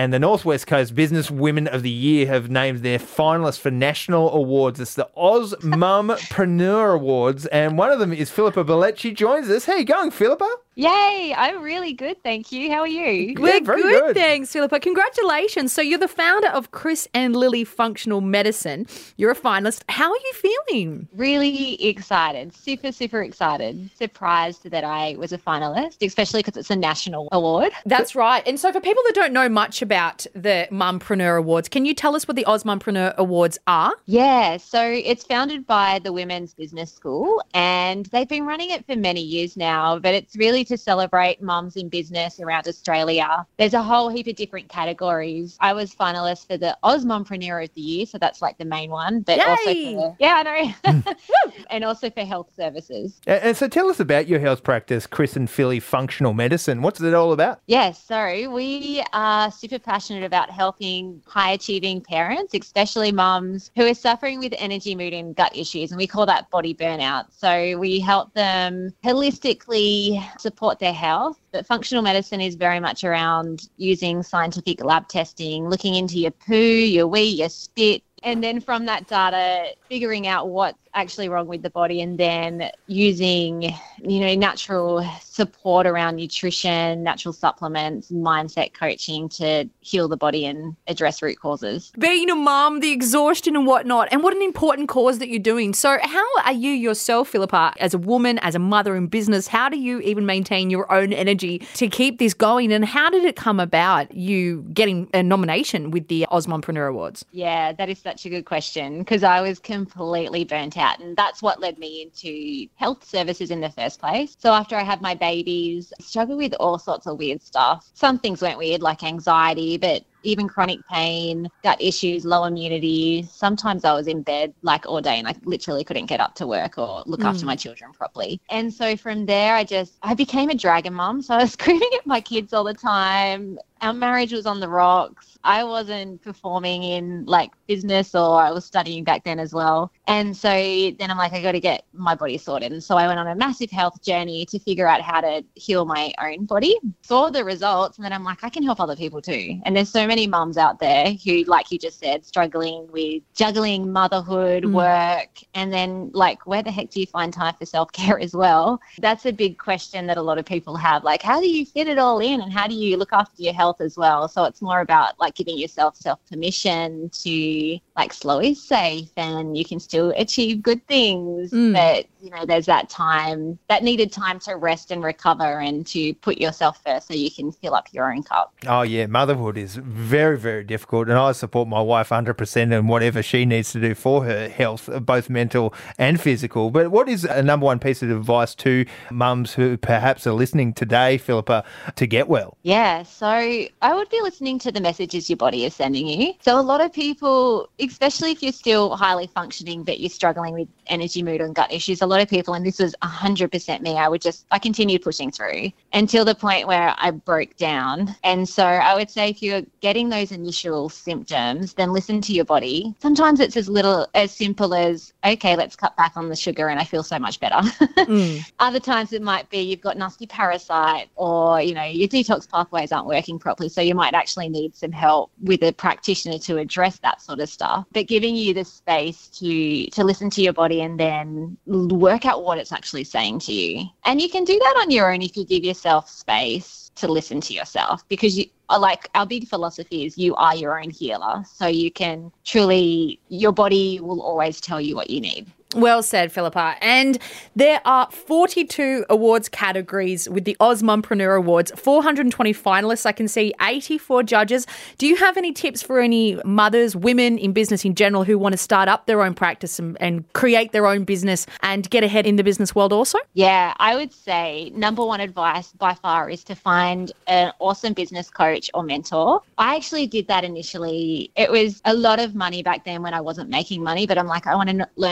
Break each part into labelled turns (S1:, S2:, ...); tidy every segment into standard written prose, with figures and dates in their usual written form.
S1: And the Northwest Coast Business Women of the Year have named their finalists for national awards. It's the Oz Mumpreneur Awards, and one of them is Philippa Billett. She joins us. How are you going, Philippa?
S2: Yay, I'm really good, thank you. How are you?
S3: We're
S1: very
S3: good, thanks, Philippa. Congratulations. So you're the founder of Chris and Lily Functional Medicine. You're a finalist. How are you feeling?
S2: Really excited, super excited. Surprised that I was a finalist, especially because it's a national award.
S3: That's right. And so for people that don't know much about the Mumpreneur Awards, can you tell us what the Oz Mumpreneur Awards are?
S2: Yeah, so it's founded by the Women's Business School and they've been running it for many years now, but it's really to celebrate mums in business around Australia. There's a whole heap of different categories. I was finalist for the Oz Mumpreneur of the Year, so that's like the main one. But
S3: Yay!
S2: I know. And also for health services.
S1: And so tell us about your health practice, Chris and Philly Functional Medicine. What's it all about?
S2: Yes, so we are super passionate about helping high-achieving parents, especially mums who are suffering with energy, mood and gut issues, and we call that body burnout. So we help them holistically support their health, but functional medicine is very much around using scientific lab testing, looking into your poo, your wee, your spit, and then from that data, figuring out what's actually wrong with the body and then using, natural support around nutrition, natural supplements, mindset coaching to heal the body and address root causes.
S3: Being a mum, the exhaustion and whatnot, and what an important cause that you're doing. So how are you yourself, Philippa, as a woman, as a mother in business, how do you even maintain your own energy to keep this going? And how did it come about, you getting a nomination with the Oz Mumpreneur Awards?
S2: Yeah, that is such a good question because I was completely burnt out and that's what led me into health services in the first place. So after I had my babies, I struggled with all sorts of weird stuff. Some things went weird like anxiety, but even chronic pain, gut issues, low immunity. Sometimes I was in bed like all day and I literally couldn't get up to work or look after my children properly. And so from there, I became a dragon mum. So I was screaming at my kids all the time. Our marriage was on the rocks. I wasn't performing in like business or I was studying back then as well. And so then I'm like, I got to get my body sorted. And so I went on a massive health journey to figure out how to heal my own body, saw the results, and then I'm like, I can help other people too. And there's so many mums out there who, like you just said, struggling with juggling motherhood, work, and then like, where the heck do you find time for self-care as well? That's a big question that a lot of people have. Like, how do you fit it all in and how do you look after your health as well? So it's more about like giving yourself permission to like slow is safe and you can still achieve good things. But, there's that time, that needed time to rest and recover and to put yourself first so you can fill up your own cup.
S1: Oh, yeah. Motherhood is very, very difficult. And I support my wife 100% in whatever she needs to do for her health, both mental and physical. But what is a number one piece of advice to mums who perhaps are listening today, Philippa, to get well?
S2: Yeah, so I would be listening to the messages your body is sending you. So a lot of people, especially if you're still highly functioning but you're struggling with energy, mood and gut issues, a lot of people, and this was 100% me, I continued pushing through until the point where I broke down. And so I would say if you're getting those initial symptoms, then listen to your body. Sometimes it's as simple as, okay, let's cut back on the sugar and I feel so much better. Other times it might be you've got nasty parasite or, your detox pathways aren't working properly. So you might actually need some help with a practitioner to address that sort of stuff. But giving you the space to listen to your body and then work out what it's actually saying to you. And you can do that on your own if you give yourself space to listen to yourself, because our big philosophy is you are your own healer. So you can truly, your body will always tell you what you need.
S3: Well said, Philippa. And there are 42 awards categories with the Oz Mumpreneur Awards, 420 finalists. I can see 84 judges. Do you have any tips for any mothers, women in business in general who want to start up their own practice and create their own business and get ahead in the business world also?
S2: Yeah, I would say number one advice by far is to find an awesome business coach or mentor. I actually did that initially. It was a lot of money back then when I wasn't making money, but I'm like, I want to learn from the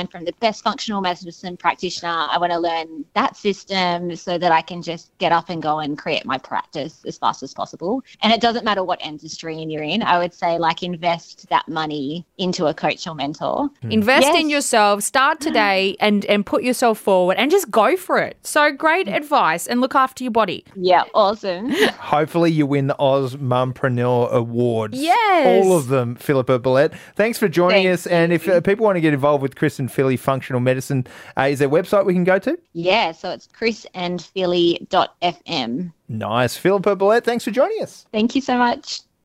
S2: best functional medicine practitioner. I want to learn that system so that I can just get up and go and create my practice as fast as possible. And it doesn't matter what industry you're in. I would say like invest that money into a coach or mentor.
S3: Invest in yourself, start today and put yourself forward and just go for it. So great advice, and look after your body.
S2: Yeah, awesome.
S1: Hopefully you win the Oz Mumpreneur Awards.
S3: Yes.
S1: All of them, Philippa Billett. Thanks for joining
S2: Thank
S1: us. And if people want to get involved with Chris and Philly Functional Medicine, is there a website we can go to?
S2: Yeah, so it's chrisandphilly.fm.
S1: Nice. Philippa Billett, thanks for joining us.
S2: Thank you so much.